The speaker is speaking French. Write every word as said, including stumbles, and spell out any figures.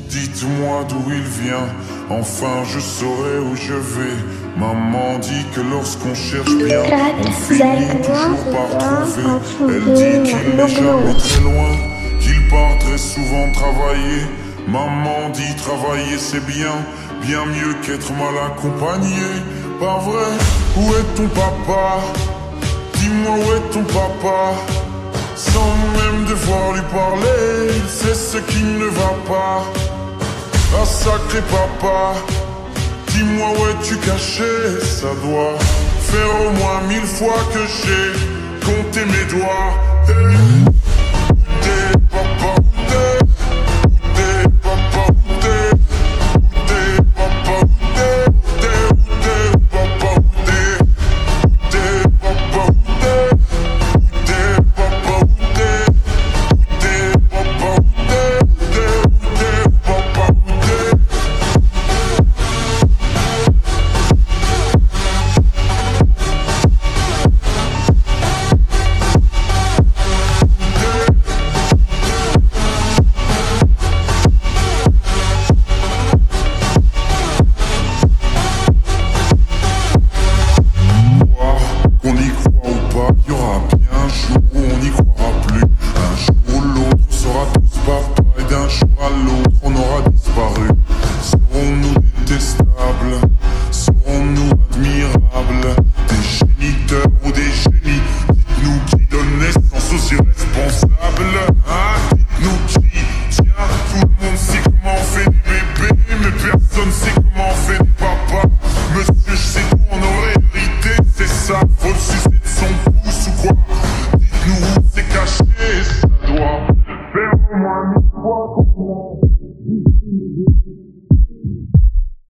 Dites-moi d'où il vient, enfin je saurai où je vais. Maman dit que lorsqu'on cherche bien, on finit toujours par trouver. Elle dit qu'il n'est jamais très loin, qu'il part très souvent travailler. Maman dit travailler c'est bien, bien mieux qu'être mal accompagné. Pas vrai? Où est ton papa? Dis-moi où est ton papa? Sans même devoir lui parler, il sait ce qui ne va pas. Ah sacré papa, dis-moi où es-tu caché? Ça doit faire au moins mille fois que j'ai compté mes doigts. Hey.